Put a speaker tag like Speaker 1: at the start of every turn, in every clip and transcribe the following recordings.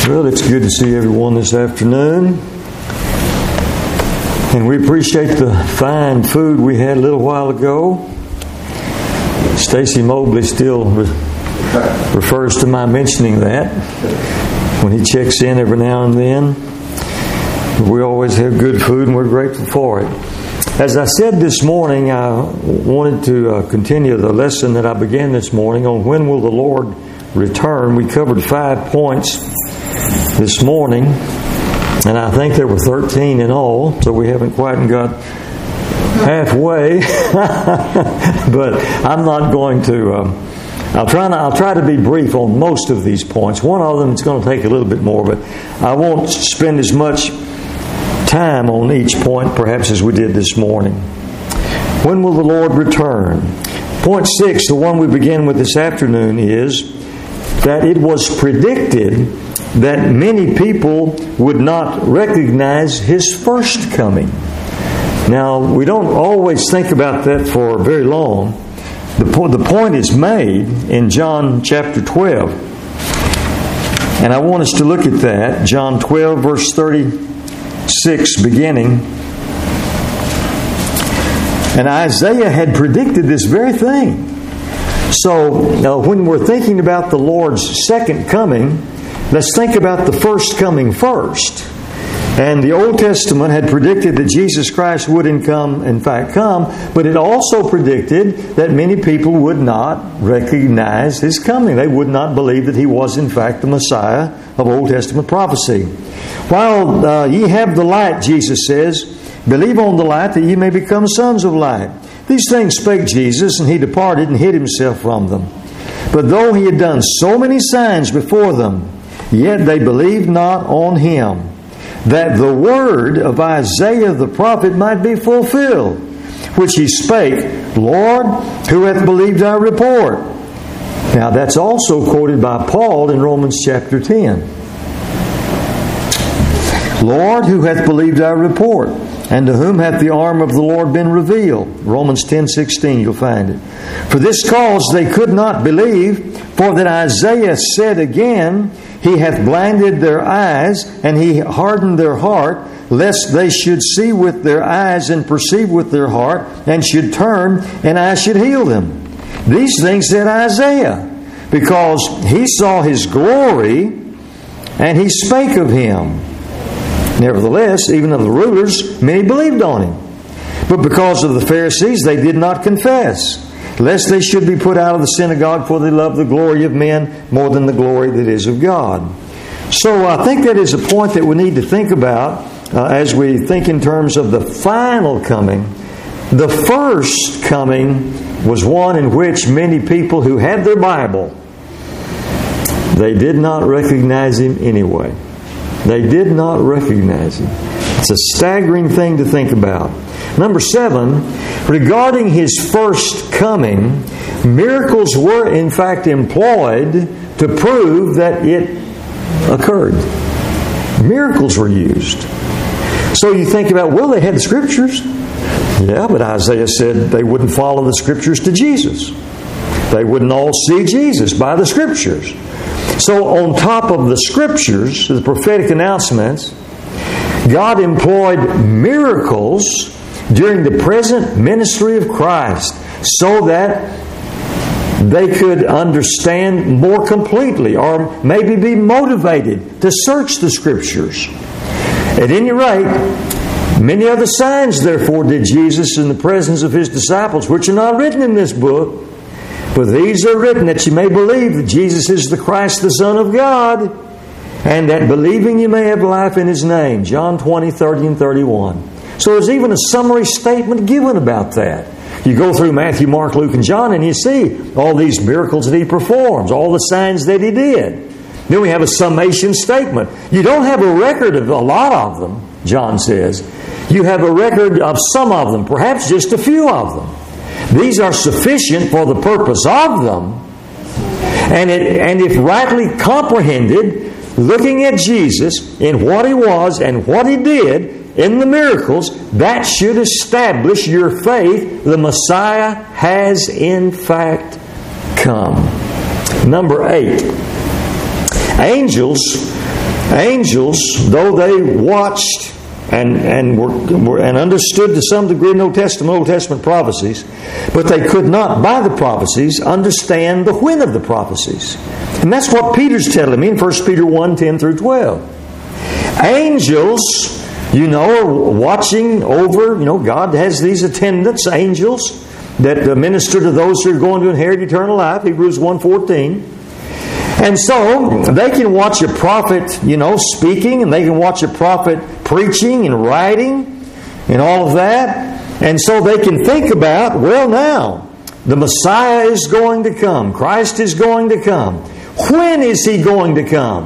Speaker 1: Well, it's good to see everyone this afternoon. And we appreciate the fine food we had a little while ago. Stacy Mobley still refers to my mentioning that when he checks in every now and then. We always have good food and we're grateful for it. As I said this morning, I wanted to continue the lesson that I began this morning on when will the Lord return. We covered 5 points this morning, and I think there were 13 in all, so we haven't quite got halfway. But I'm not going to. I'll try to be brief on most of these points. One of them is going to take a little bit more, but I won't spend as much time on each point, perhaps, as we did this morning. When will the Lord return? Point 6, the one we begin with this afternoon, is that it was predicted that many people would not recognize His first coming. Now, we don't always think about that for very long. The point is made in John chapter 12. And I want us to look at that. John 12, verse 36, beginning. And Isaiah had predicted this very thing. So, when we're thinking about the Lord's second coming, let's think about the first coming first. And the Old Testament had predicted that Jesus Christ would in fact come, but it also predicted that many people would not recognize His coming. They would not believe that He was in fact the Messiah of Old Testament prophecy. While ye have the light, Jesus says, believe on the light that ye may become sons of light. These things spake Jesus, and He departed and hid Himself from them. But though He had done so many signs before them, yet they believed not on Him, that the word of Isaiah the prophet might be fulfilled, which he spake, Lord, who hath believed our report? Now that's also quoted by Paul in Romans chapter 10. Lord, who hath believed our report? And to whom hath the arm of the Lord been revealed? Romans 10:16, you'll find it. For this cause they could not believe, for that Isaiah said again, He hath blinded their eyes, and He hardened their heart, lest they should see with their eyes and perceive with their heart, and should turn, and I should heal them. These things said Isaiah, because he saw His glory, and he spake of Him. Nevertheless, even of the rulers, many believed on Him. But because of the Pharisees, they did not confess, lest they should be put out of the synagogue, for they love the glory of men more than the glory that is of God. So I think that is a point that we need to think about as we think in terms of the final coming. The first coming was one in which many people who had their Bible, they did not recognize Him anyway. They did not recognize Him. It's a staggering thing to think about. Number 7, regarding His first coming, miracles were in fact employed to prove that it occurred. Miracles were used. So you think about, well, they had the Scriptures. Yeah, but Isaiah said they wouldn't follow the Scriptures to Jesus. They wouldn't all see Jesus by the Scriptures. So on top of the Scriptures, the prophetic announcements, God employed miracles during the present ministry of Christ so that they could understand more completely or maybe be motivated to search the Scriptures. At any rate, many other signs, therefore, did Jesus in the presence of His disciples, which are not written in this book. For these are written that you may believe that Jesus is the Christ, the Son of God, and that believing you may have life in His name. John 20, 30, and 31. So there's even a summary statement given about that. You go through Matthew, Mark, Luke, and John, and you see all these miracles that He performs, all the signs that He did. Then we have a summation statement. You don't have a record of a lot of them, John says. You have a record of some of them, perhaps just a few of them. These are sufficient for the purpose of them. And if rightly comprehended, looking at Jesus in what He was and what He did in the miracles, that should establish your faith the Messiah has in fact come. Number 8. Angels Angels, though they watched and understood to some degree Old Testament prophecies, but they could not, by the prophecies, understand the when of the prophecies. And that's what Peter's telling me in 1 Peter 1, 10 through 12. Angels, are watching over, God has these attendants, angels, that minister to those who are going to inherit eternal life, Hebrews 1:14. And so they can watch a prophet, speaking, and they can watch a prophet preaching and writing and all of that. And so they can think about, well, now, the Messiah is going to come. Christ is going to come. When is He going to come?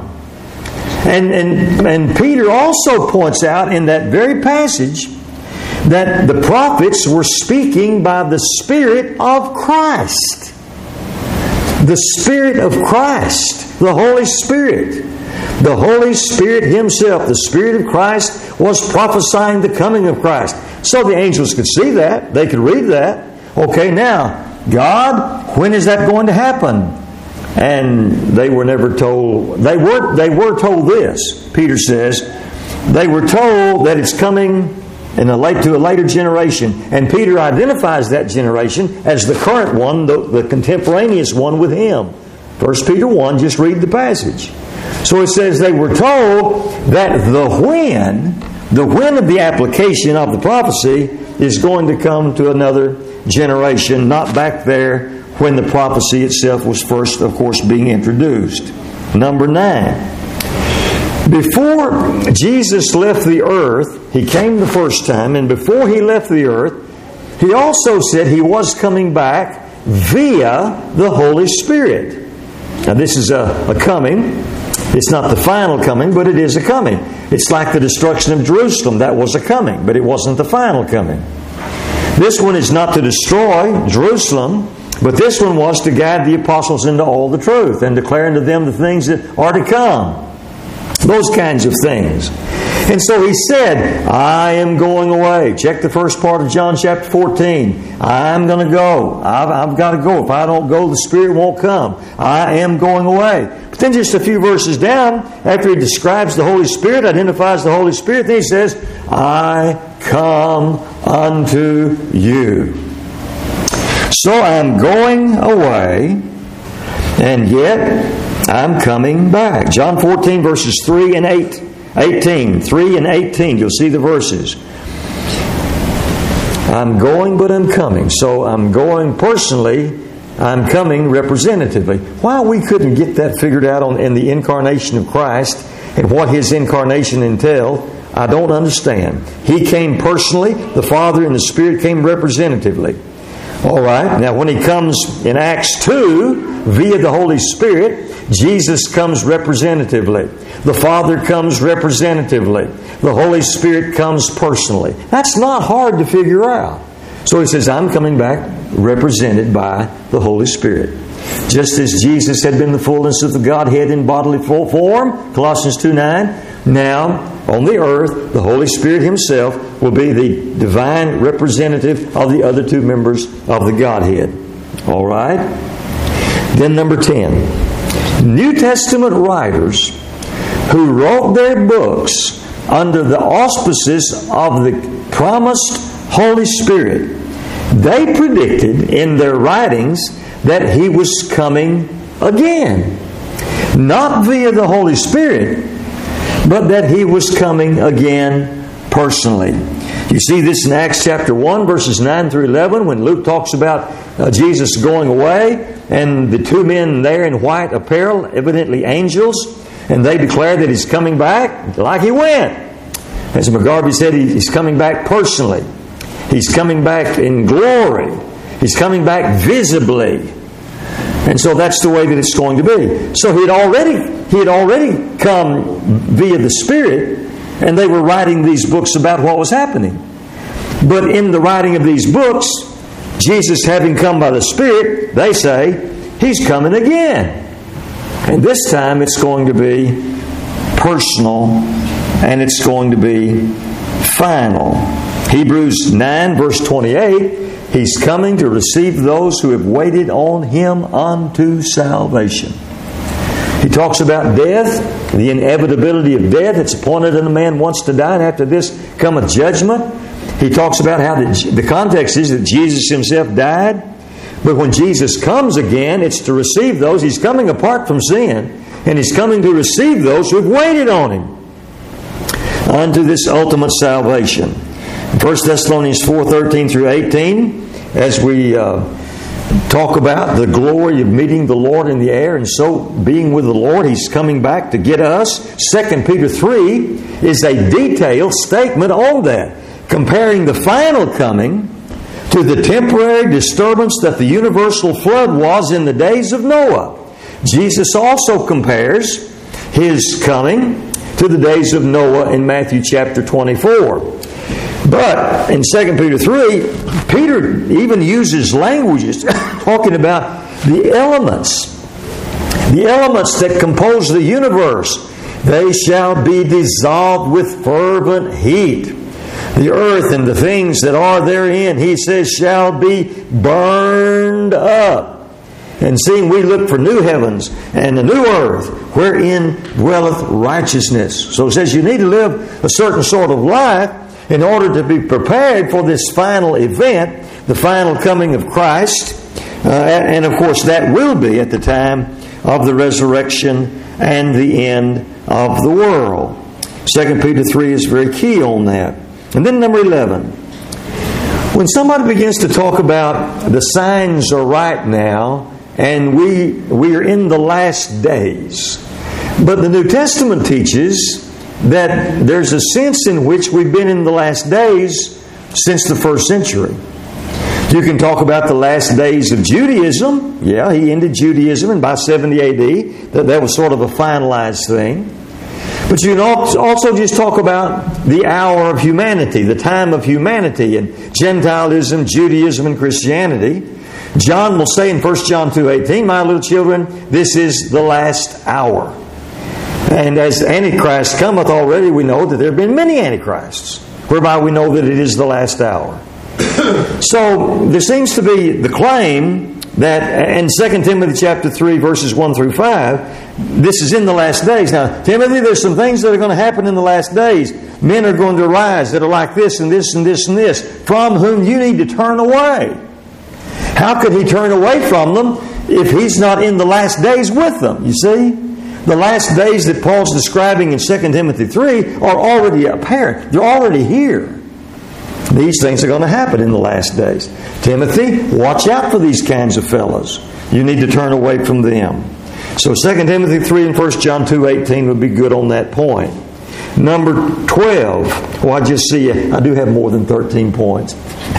Speaker 1: And Peter also points out in that very passage that the prophets were speaking by the Spirit of Christ. The Spirit of Christ, the Holy Spirit. The Holy Spirit Himself, the Spirit of Christ, was prophesying the coming of Christ. So the angels could see that. They could read that. Okay, now, God, when is that going to happen? And they were never told. They were told this, Peter says. They were told that it's coming to a later generation. And Peter identifies that generation as the current one, the contemporaneous one with him. 1 Peter 1, just read the passage. So it says they were told that the when of the application of the prophecy is going to come to another generation, not back there when the prophecy itself was first, of course, being introduced. Number 9. Before Jesus left the earth, He came the first time, and before He left the earth, He also said He was coming back via the Holy Spirit. Now this is a coming. It's not the final coming, but it is a coming. It's like the destruction of Jerusalem. That was a coming, but it wasn't the final coming. This one is not to destroy Jerusalem, but this one was to guide the apostles into all the truth and declare unto them the things that are to come. Those kinds of things. And so He said, I am going away. Check the first part of John chapter 14. I'm going to go. I've got to go. If I don't go, the Spirit won't come. I am going away. But then just a few verses down, after He describes the Holy Spirit, identifies the Holy Spirit, then He says, I come unto you. So I'm going away, and yet I'm coming back. John 14 verses 3 and 18. 3 and 18. You'll see the verses. I'm going, but I'm coming. So I'm going personally. I'm coming representatively. Why we couldn't get that figured out in the incarnation of Christ and what His incarnation entailed, I don't understand. He came personally. The Father and the Spirit came representatively. All right. Now when He comes in Acts 2 via the Holy Spirit, Jesus comes representatively. The Father comes representatively. The Holy Spirit comes personally. That's not hard to figure out. So He says, I'm coming back represented by the Holy Spirit. Just as Jesus had been the fullness of the Godhead in bodily form, Colossians 2:9, now on the earth, the Holy Spirit Himself will be the divine representative of the other two members of the Godhead. All right? Then number 10. New Testament writers who wrote their books under the auspices of the promised Holy Spirit, they predicted in their writings that He was coming again. Not via the Holy Spirit, but that He was coming again personally. You see this in Acts chapter 1, verses 9 through 11, when Luke talks about Jesus going away, and the two men there in white apparel, evidently angels, and they declare that He's coming back like He went. As McGarvey said, He's coming back personally. He's coming back in glory. He's coming back visibly. And so that's the way that it's going to be. So He had already come via the Spirit, and they were writing these books about what was happening. But in the writing of these books, Jesus having come by the Spirit, they say, He's coming again. And this time it's going to be personal, and it's going to be final. Hebrews 9 verse 28, He's coming to receive those who have waited on Him unto salvation. He talks about death, the inevitability of death. It's appointed that a man wants to die, and after this cometh judgment. He talks about how the context is that Jesus Himself died. But when Jesus comes again, it's to receive those. He's coming apart from sin, and He's coming to receive those who have waited on Him unto this ultimate salvation. 1 Thessalonians 4:13 through 18, as we talk about the glory of meeting the Lord in the air and so being with the Lord, He's coming back to get us. 2 Peter 3 is a detailed statement on that, comparing the final coming to the temporary disturbance that the universal flood was in the days of Noah. Jesus also compares His coming to the days of Noah in Matthew chapter 24. But in 2 Peter 3, Peter even uses languages talking about the elements that compose the universe. They shall be dissolved with fervent heat. The earth and the things that are therein, He says, shall be burned up. And seeing we look for new heavens and a new earth, wherein dwelleth righteousness. So it says you need to live a certain sort of life in order to be prepared for this final event, the final coming of Christ. And of course that will be at the time of the resurrection and the end of the world. 2 Peter 3 is very key on that. And then number 11. When somebody begins to talk about the signs are right now, and we are in the last days. But the New Testament teaches that there's a sense in which we've been in the last days since the first century. You can talk about the last days of Judaism. Yeah, He ended Judaism, and by 70 AD, that was sort of a finalized thing. But you can also just talk about the hour of humanity, the time of humanity, and Gentilism, Judaism, and Christianity. John will say in 1 John 2:18, my little children, this is the last hour. And as Antichrist cometh already, we know that there have been many Antichrists, whereby we know that it is the last hour. So there seems to be the claim that in 2 Timothy chapter 3, verses 1 through 5, this is in the last days. Now, Timothy, there's some things that are going to happen in the last days. Men are going to arise that are like this and this and this and this, from whom you need to turn away. How could he turn away from them if he's not in the last days with them? You see? The last days that Paul's describing in 2 Timothy 3 are already apparent. They're already here. These things are going to happen in the last days. Timothy, watch out for these kinds of fellows. You need to turn away from them. So 2 Timothy 3 and 1 John 2:18 would be good on that point. Number 12. Well, I just see I do have more than 13 points.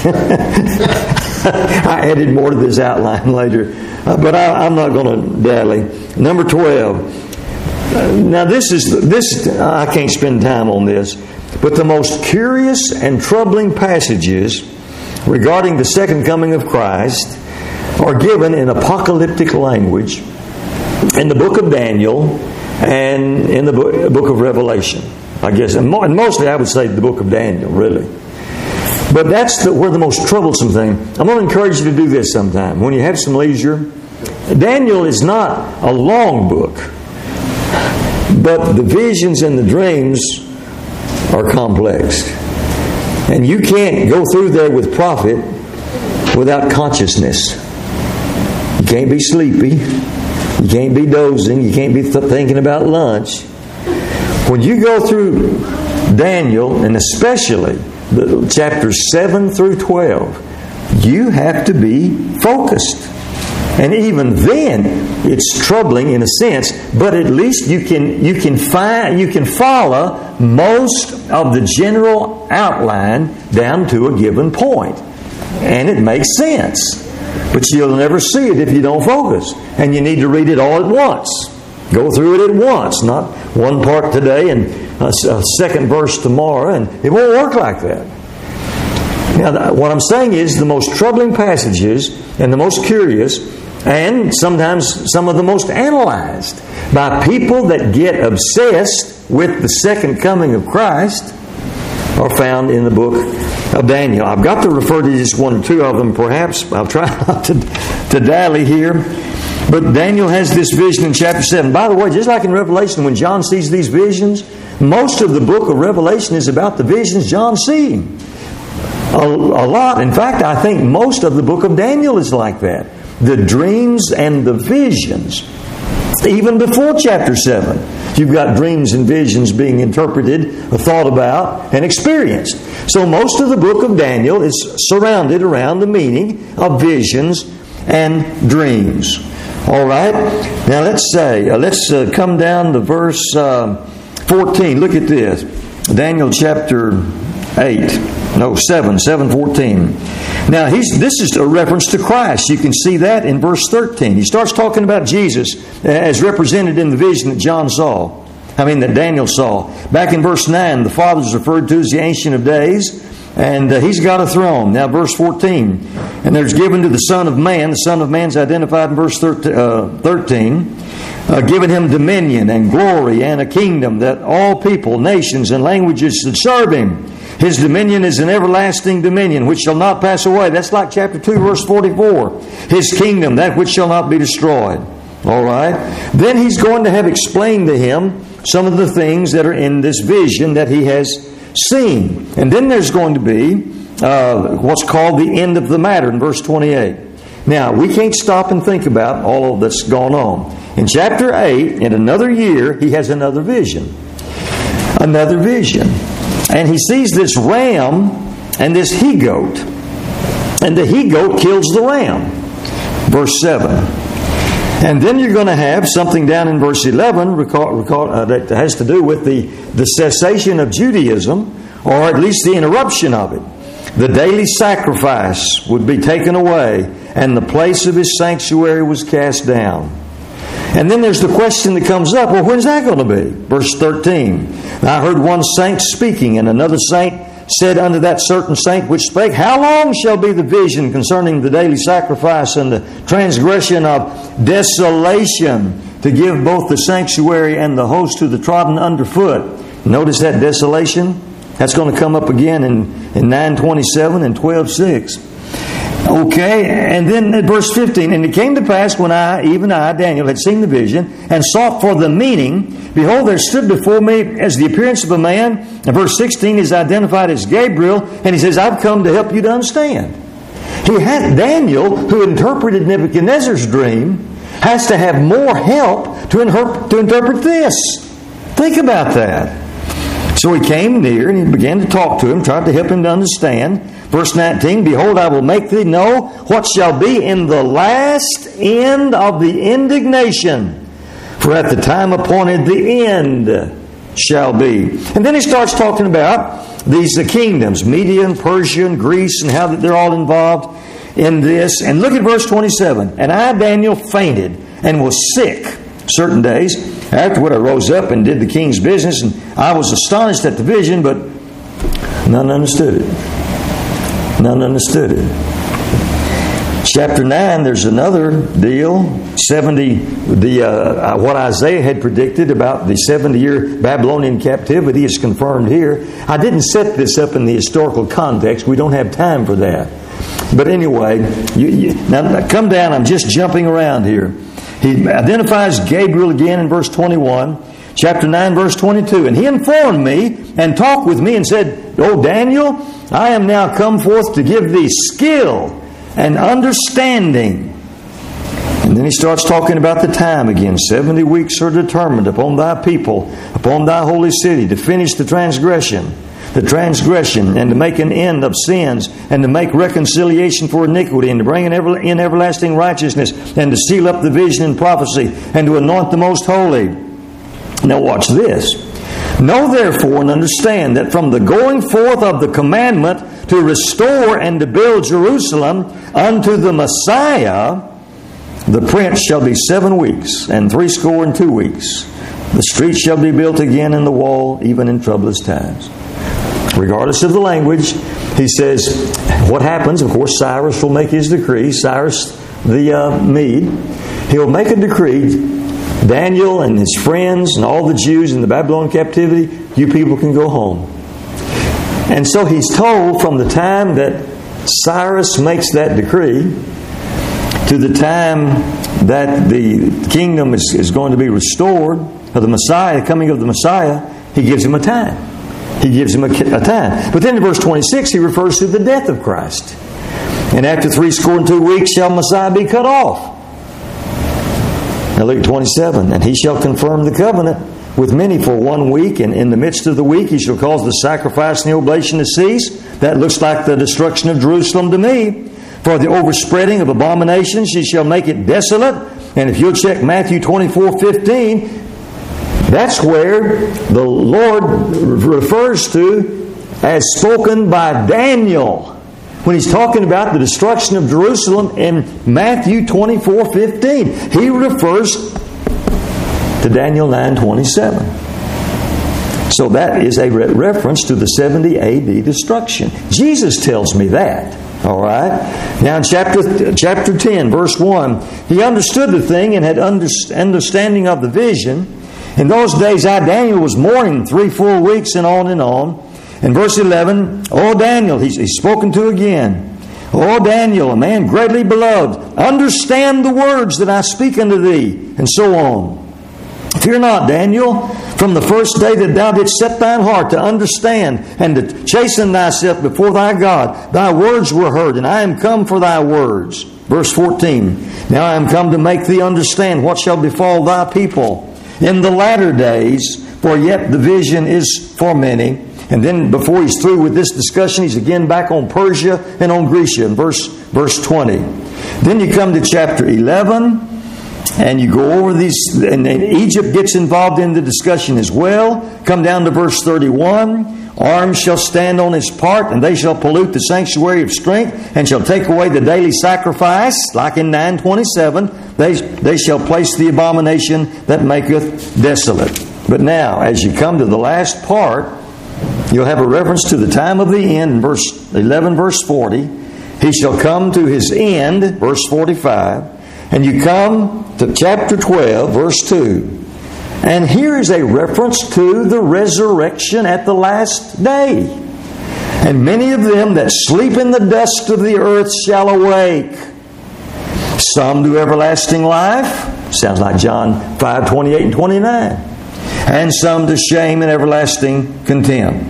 Speaker 1: I added more to this outline later. But I'm not going to dally. Number 12. Now this I can't spend time on this. But the most curious and troubling passages regarding the second coming of Christ are given in apocalyptic language in the book of Daniel and in the book of Revelation, I guess. And mostly I would say the book of Daniel, really. But that's where the most troublesome thing. I'm going to encourage you to do this sometime. When you have some leisure, Daniel is not a long book, but the visions and the dreams are complex. And you can't go through there with profit without consciousness. You can't be sleepy. You can't be dozing. You can't be thinking about lunch. When you go through Daniel, and especially the chapters 7 through 12, you have to be focused. And even then, it's troubling in a sense, but at least you can follow most of the general outline down to a given point, and it makes sense. But you'll never see it if you don't focus, and you need to read it all at once. Go through it at once, not one part today and a second verse tomorrow, and it won't work like that. Now, what I'm saying is the most troubling passages and the most curious, and sometimes some of the most analyzed by people that get obsessed with the second coming of Christ, are found in the book of Daniel. I've got to refer to just one or two of them perhaps. I'll try not to dally here. But Daniel has this vision in chapter 7. By the way, just like in Revelation, when John sees these visions, most of the book of Revelation is about the visions John's seeing. A lot. In fact, I think most of the book of Daniel is like that. The dreams and the visions. Even before chapter 7, you've got dreams and visions being interpreted, thought about, and experienced. So most of the book of Daniel is surrounded around the meaning of visions and dreams. All right? Now let's come down to verse 14. Look at this. Daniel chapter 7:14. Now, this is a reference to Christ. You can see that in verse 13. He starts talking about Jesus as represented in the vision that that Daniel saw. Back in verse 9, the Father is referred to as the Ancient of Days, and He's got a throne. Now, verse 14, and there's given to the Son of Man. The Son of Man's identified in verse 13. Given Him dominion and glory and a kingdom that all people, nations, and languages should serve Him. His dominion is an everlasting dominion which shall not pass away. That's like chapter 2, verse 44. His kingdom, that which shall not be destroyed. All right? Then He's going to have explained to him some of the things that are in this vision that he has seen. And then there's going to be what's called the end of the matter in verse 28. Now, we can't stop and think about all of that's gone on. In chapter 8, in another year, he has another vision. Another vision. And he sees this ram and this he-goat. And the he-goat kills the ram. Verse 7. And then you're going to have something down in verse 11 that has to do with the cessation of Judaism, or at least the interruption of it. The daily sacrifice would be taken away, and the place of His sanctuary was cast down. And then there's the question that comes up, well, when's that going to be? Verse 13. I heard one saint speaking, and another saint said unto that certain saint which spake, How long shall be the vision concerning the daily sacrifice and the transgression of desolation, to give both the sanctuary and the host to the trodden underfoot? Notice that desolation. That's going to come up again in 9:27 and 12:6. Okay, and then at verse 15, and it came to pass when I, Daniel, had seen the vision and sought for the meaning, behold, there stood before me as the appearance of a man. And verse 16 is identified as Gabriel, and he says, I've come to help you to understand. Daniel, who interpreted Nebuchadnezzar's dream, has to have more help to interpret this. Think about that. So he came near and he began to talk to him, tried to help him to understand. Verse 19, Behold, I will make thee know what shall be in the last end of the indignation. For at the time appointed the end shall be. And then he starts talking about these kingdoms, Median, Persian, Greece, and how that they're all involved in this. And look at verse 27. And I, Daniel, fainted and was sick certain days. Afterward I rose up and did the king's business, and I was astonished at the vision, but none understood it. None understood it. Chapter 9, there's another deal. 70, what Isaiah had predicted about the 70-year Babylonian captivity is confirmed here. I didn't set this up in the historical context. We don't have time for that. But anyway, now come down. I'm just jumping around here. He identifies Gabriel again in verse 21. Chapter 9, verse 22. And he informed me and talked with me and said, O Daniel, I am now come forth to give thee skill and understanding. And then he starts talking about the time again. 70 weeks are determined upon thy people, upon thy holy city, to finish the transgression, and to make an end of sins, and to make reconciliation for iniquity, and to bring in everlasting righteousness, and to seal up the vision and prophecy, and to anoint the most holy. Now watch this. Know therefore and understand that from the going forth of the commandment to restore and to build Jerusalem unto the Messiah, the prince shall be 7 weeks, and 62 weeks. The street shall be built again in the wall, even in troublous times. Regardless of the language, he says, what happens, of course, Cyrus will make his decree. Cyrus the Mede. He'll make a decree. Daniel and his friends and all the Jews in the Babylonian captivity, you people can go home. And so he's told from the time that Cyrus makes that decree to the time that the kingdom is going to be restored, of the Messiah, coming of the Messiah, He gives him a time. He gives him a time. But then in verse 26, He refers to the death of Christ. And after 62 weeks shall Messiah be cut off. Now look at 27. And He shall confirm the covenant with many for 1 week, and in the midst of the week He shall cause the sacrifice and the oblation to cease. That looks like the destruction of Jerusalem to me. For the overspreading of abominations He shall make it desolate. And if you'll check Matthew 24:15, that's where the Lord refers to as spoken by Daniel when He's talking about the destruction of Jerusalem in Matthew 24:15. He refers to Daniel 9:27. So that is a reference to the 70 AD destruction. Jesus tells me that. All right. Now in chapter 10, verse 1, He understood the thing and had understanding of the vision. In those days I, Daniel, was mourning 3 full weeks and on and on. In verse 11, O Daniel, he's spoken to again. O Daniel, a man greatly beloved, understand the words that I speak unto thee, and so on. Fear not, Daniel, from the first day that thou didst set thine heart to understand and to chasten thyself before thy God, thy words were heard, and I am come for thy words. Verse 14, now I am come to make thee understand what shall befall thy people in the latter days, for yet the vision is for many. And then before he's through with this discussion, he's again back on Persia and on Grecia in verse 20. Then you come to chapter 11, and you go over these, and Egypt gets involved in the discussion as well. Come down to verse 31. Arms shall stand on its part, and they shall pollute the sanctuary of strength, and shall take away the daily sacrifice, like in 9:27. They shall place the abomination that maketh desolate. But now, as you come to the last part, you'll have a reference to the time of the end in verse 11, verse 40. He shall come to his end, verse 45. And you come to chapter 12, verse 2. And here is a reference to the resurrection at the last day. And many of them that sleep in the dust of the earth shall awake. Some to everlasting life. Sounds like John 5:28 and 29. And some to shame and everlasting contempt.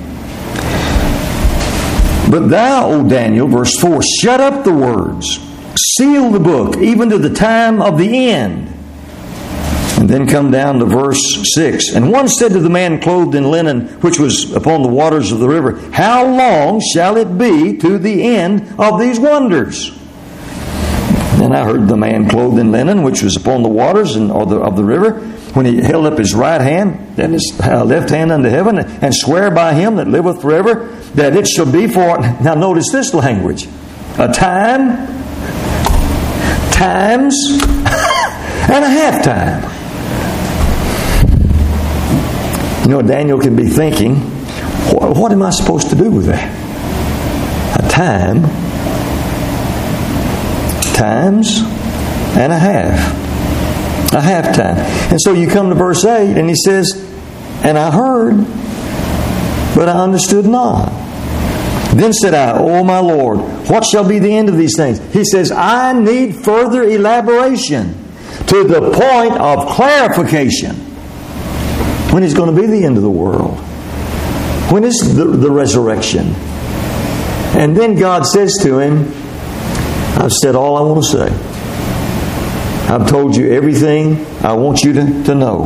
Speaker 1: But thou, O Daniel, verse 4, shut up the words, seal the book, even to the time of the end. And then come down to verse 6. And one said to the man clothed in linen, which was upon the waters of the river, how long shall it be to the end of these wonders? And I heard the man clothed in linen, which was upon the waters of the river, when he held up his right hand and his left hand unto heaven, and swear by him that liveth forever, that it shall be for, now notice this language, a time, times, and a half time. You know, Daniel can be thinking, what am I supposed to do with that? A time, times, and a half. A half time. And so you come to verse 8, and he says, and I heard, but I understood not. Then said I, O my Lord, what shall be the end of these things? He says, I need further elaboration to the point of clarification. When is going to be the end of the world? When is the resurrection? And then God says to him, I've said all I want to say. I've told you everything I want you to know.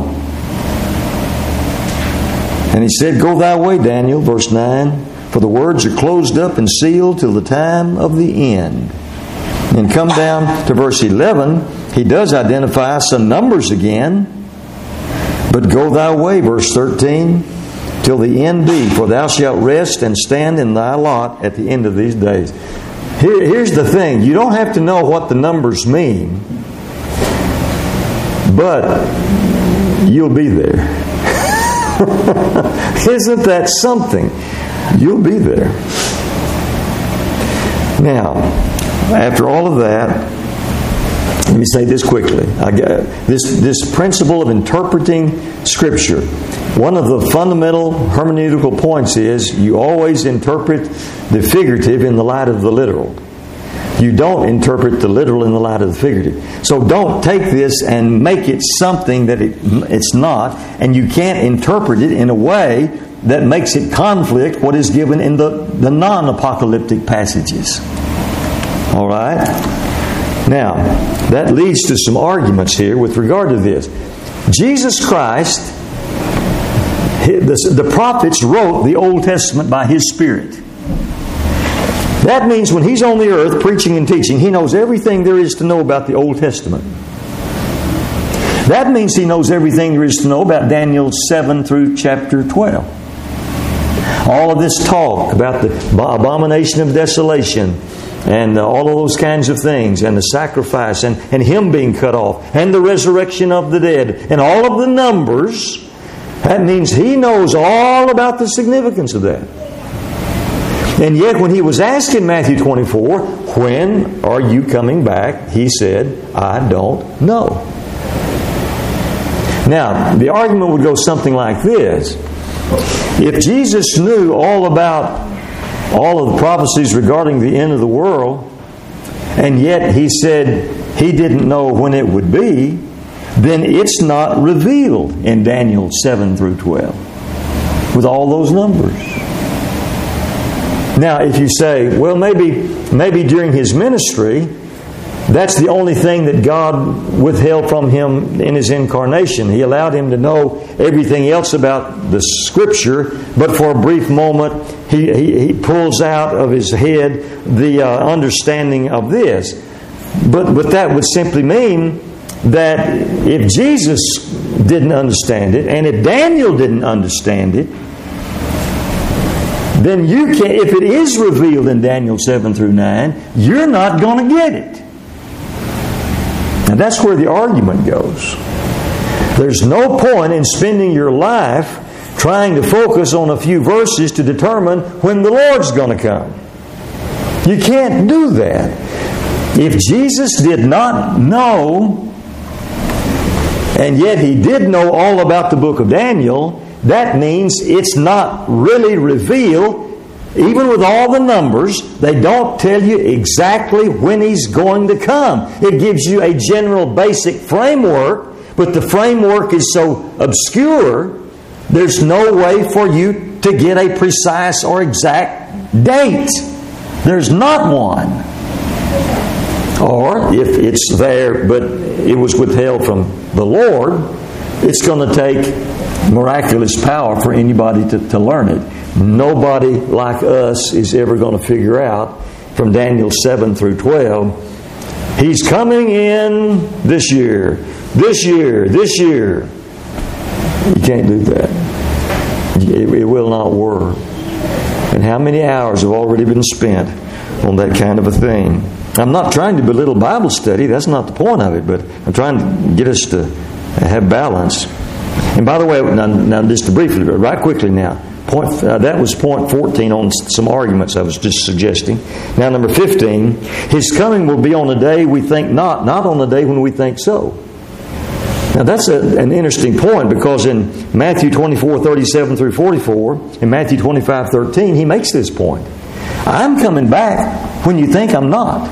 Speaker 1: And he said, go thy way, Daniel, verse 9, for the words are closed up and sealed till the time of the end. And come down to verse 11, he does identify some numbers again. But go thy way, verse 13, till the end be, for thou shalt rest and stand in thy lot at the end of these days. Here's the thing. You don't have to know what the numbers mean, but you'll be there. Isn't that something? You'll be there. Now, after all of that, let me say this quickly. This principle of interpreting Scripture, one of the fundamental hermeneutical points is you always interpret the figurative in the light of the literal. You don't interpret the literal in the light of the figurative. So don't take this and make it something that it's not, and you can't interpret it in a way that makes it conflict what is given in the non-apocalyptic passages. All right? Now, that leads to some arguments here with regard to this. Jesus Christ, the prophets wrote the Old Testament by His Spirit. That means when He's on the earth preaching and teaching, He knows everything there is to know about the Old Testament. That means He knows everything there is to know about Daniel 7 through chapter 12. All of this talk about the abomination of desolation and all of those kinds of things, and the sacrifice, and Him being cut off, and the resurrection of the dead, and all of the numbers, that means He knows all about the significance of that. And yet when He was asked in Matthew 24, when are you coming back? He said, I don't know. Now, the argument would go something like this. If Jesus knew all about all of the prophecies regarding the end of the world, and yet He said He didn't know when it would be, then it's not revealed in Daniel 7 through 12 with all those numbers. Now, if you say, well, maybe during His ministry, that's the only thing that God withheld from Him in His incarnation. He allowed Him to know everything else about the Scripture, but for a brief moment, He pulls out of His head the understanding of this. But that would simply mean that if Jesus didn't understand it, and if Daniel didn't understand it, then you can, if it is revealed in Daniel 7 through 9, you're not going to get it. And that's where the argument goes. There's no point in spending your life trying to focus on a few verses to determine when the Lord's going to come. You can't do that. If Jesus did not know, and yet He did know all about the book of Daniel, that means it's not really revealed. Even with all the numbers, they don't tell you exactly when He's going to come. It gives you a general basic framework, but the framework is so obscure, there's no way for you to get a precise or exact date. There's not one. Or if it's there, but it was withheld from the Lord, it's going to take miraculous power for anybody to learn it. Nobody like us is ever going to figure out from Daniel 7 through 12, He's coming in this year, this year, this year. You can't do that. It will not work. And how many hours have already been spent on that kind of a thing? I'm not trying to belittle Bible study. That's not the point of it. But I'm trying to get us to have balance. And by the way, now just to briefly, right quickly now, that was point 14 on some arguments I was just suggesting. Now number 15, His coming will be on a day we think not on a day when we think so. Now that's an interesting point, because in Matthew 24:37 through 44, and Matthew 25:13, He makes this point. I'm coming back when you think I'm not.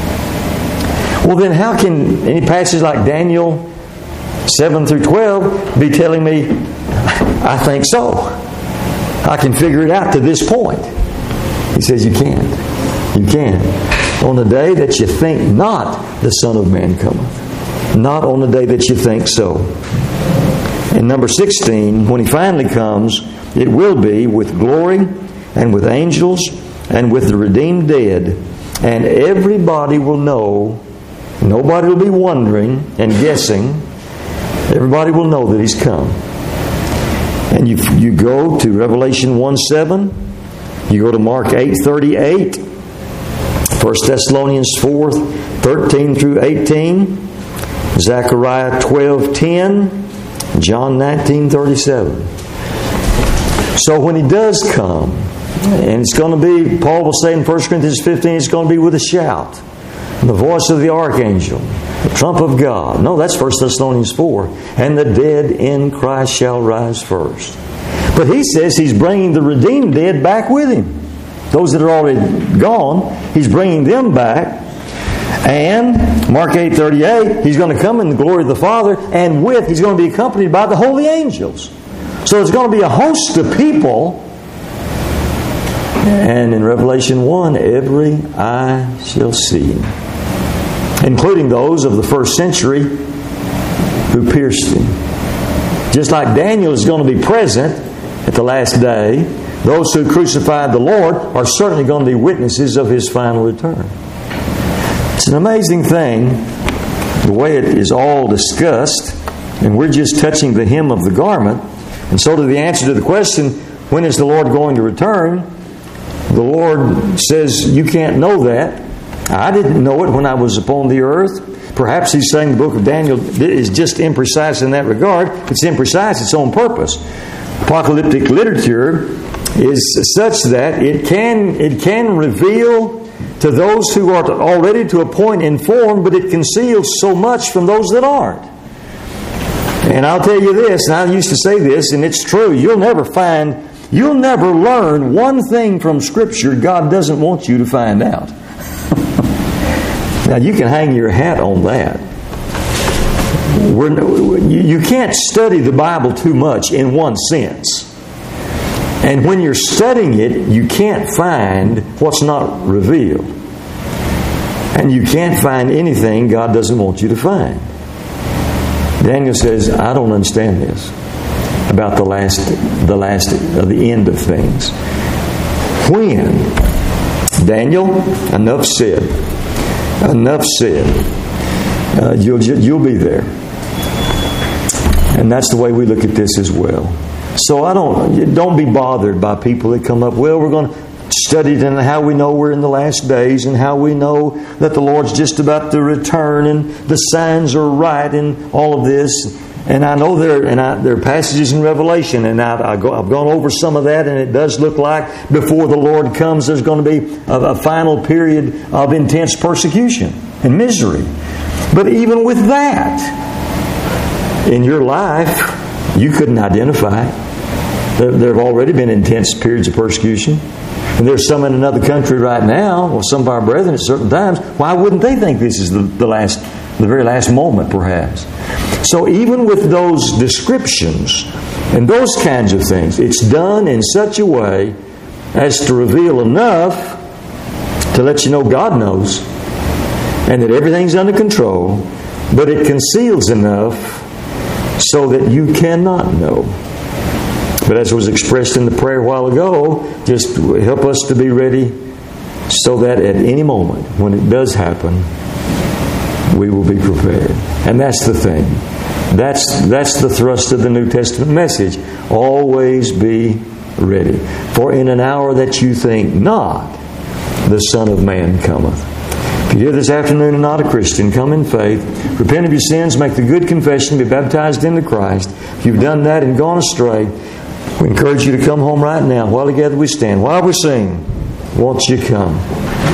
Speaker 1: Well then how can any passage like Daniel 7 through 12 be telling me I think so? I can figure it out to this point. He says you can't. You can't. On the day that you think not, the Son of Man cometh. Not on the day that you think so. And number 16, when He finally comes, it will be with glory and with angels and with the redeemed dead. And everybody will know. Nobody will be wondering and guessing. Everybody will know that He's come. And you go to Revelation 1:7. You go to Mark 8:38. 1 Thessalonians 4:13 through 18. Zechariah 12:10. John 19:37. So when He does come, and it's going to be, Paul will say in 1 Corinthians 15, it's going to be with a shout. The voice of the archangel, the trump of God. No, that's 1 Thessalonians 4. And the dead in Christ shall rise first. But he says He's bringing the redeemed dead back with Him. Those that are already gone, He's bringing them back. And Mark 8:38, He's going to come in the glory of the Father, and He's going to be accompanied by the holy angels. So there's going to be a host of people. And in Revelation 1, every eye shall see Him, including those of the first century who pierced Him. Just like Daniel is going to be present at the last day, those who crucified the Lord are certainly going to be witnesses of His final return. It's an amazing thing, the way it is all discussed, and we're just touching the hem of the garment. And so to the answer to the question, when is the Lord going to return? The Lord says, you can't know that. I didn't know it when I was upon the earth. Perhaps He's saying the book of Daniel is just imprecise in that regard. It's imprecise, it's on purpose. Apocalyptic literature is such that it can reveal to those who are already to a point informed, but it conceals so much from those that aren't. And I'll tell you this, and I used to say this, and it's true, you'll never learn one thing from Scripture God doesn't want you to find out. Now, you can hang your hat on that. You can't study the Bible too much in one sense. And when you're studying it, you can't find what's not revealed. And you can't find anything God doesn't want you to find. Daniel says, I don't understand this about the end of things. When? Daniel, enough said. Enough said. You'll be there. And that's the way we look at this as well. So don't be bothered by people that come up, well, we're going to study it and how we know we're in the last days and how we know that the Lord's just about to return and the signs are right and all of this. And I know there are passages in Revelation, and I've gone over some of that, and it does look like before the Lord comes, there's going to be a final period of intense persecution and misery. But even with that, in your life, you couldn't identify it. There have already been intense periods of persecution. And there's some in another country right now, or some of our brethren at certain times. Why wouldn't they think this is the very last moment, perhaps? So even with those descriptions and those kinds of things, it's done in such a way as to reveal enough to let you know God knows and that everything's under control, but it conceals enough so that you cannot know. But as was expressed in the prayer a while ago, just help us to be ready so that at any moment when it does happen, we will be prepared. And that's the thing. That's the thrust of the New Testament message. Always be ready. For in an hour that you think not, the Son of Man cometh. If you're here this afternoon and not a Christian, come in faith, repent of your sins, make the good confession, be baptized into Christ. If you've done that and gone astray, we encourage you to come home right now. While together we stand, while we sing, won't you come?